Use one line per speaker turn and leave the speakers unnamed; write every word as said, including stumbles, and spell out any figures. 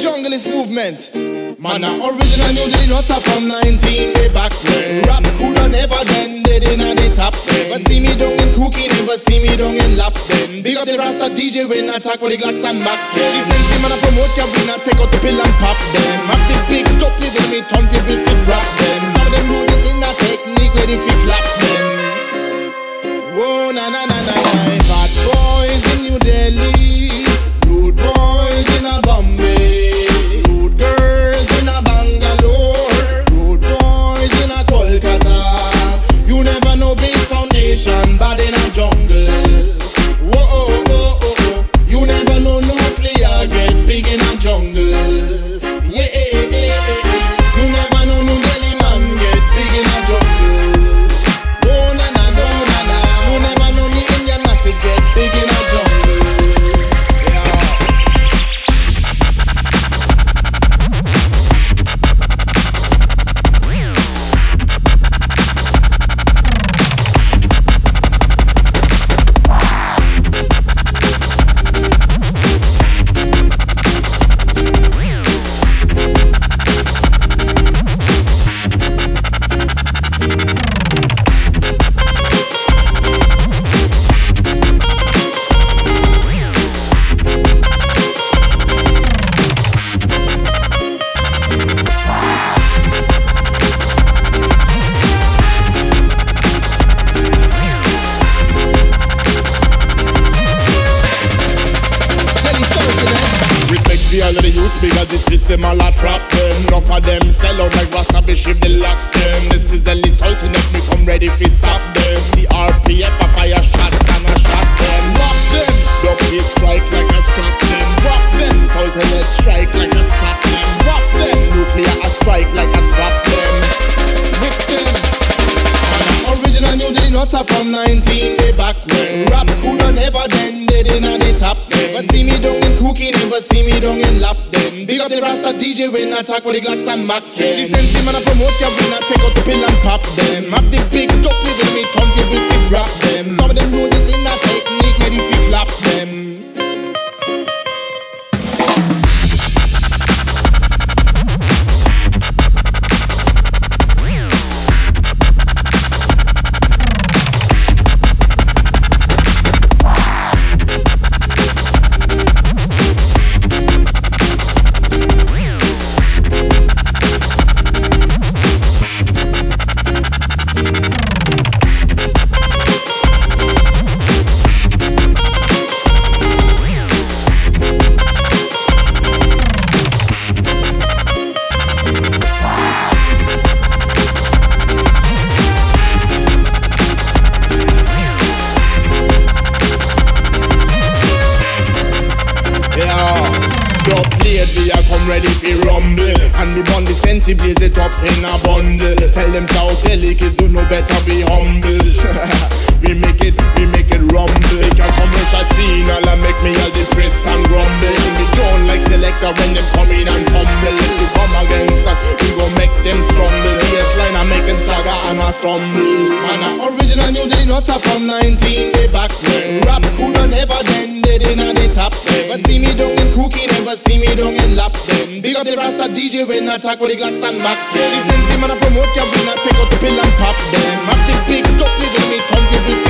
junglist movement. Man, a original new did not top from nineteen way back when. Rap coulda never then did in the top ten. But see me down in cookie, never see me down in lap then. Big up the Rasta D J when attack with the Glocks and Max. Listen to man a promote cabina, take out the pill and pop them. Have the big couple then me turntable fit rap them. Some of them do it in a technique ready fi clap them. Whoa na na na na na. Bad boys in New Delhi, rude boys in a Bombay, rude girls in a Bangalore, rude boys in a Kolkata. You never know base foundation, bad in a jungle. Whoa oh oh oh oh. You never know nuclear get big in a jungle. Yeah yeah yeah yeah yeah. You never know New Delhi man get big in a jungle. Oh na na no na na. You never know the Indian massive get big in a jungle. All of the youths because the system all a trap them. Enough of them sell out like Rasta Bishop the locks them. This is the Sultan if me come ready fi stop them. C R P F a fire shot and a shot them. Rock them. Dub beat strike like a strap them. Rock them. Sultan let's strike like a strap them. Rock them. Nuclear a strike like a strap them. Whip them. And original new did not top from nineteen way back when. Rap coulda never then did in a the top ten. But see me down in cookie, never see me down in lap them. Big up the Rasta D J when attack with the Glocks and Max. Listen to man a promote cabina, take out the pill and pop them. Have the big couple then me turntable fi drop them. Some of them know it in a technique ready fi clap them. Ready for rumble, and we burn the sensi, blaze it up in a bundle. Tell them South Delhi kids who know better be humble. We make it, we make it rumble. Make a commercial scene, all I make me all depressed and grumble. We don't like selector when them come in and fumble. If we come against us, we gon' make them stumble. Baseline I make them stagger and I stumble. Man, a original new did not top from nineteen way back when. Rap coulda never then did in a the top ten. But see me down in cookie, never see me down in lap them. Big up the Rasta D J when attack with the Glocks and Max. Listen to man a promote cabina, take out the pill and pop them. Have the big couple then me turntable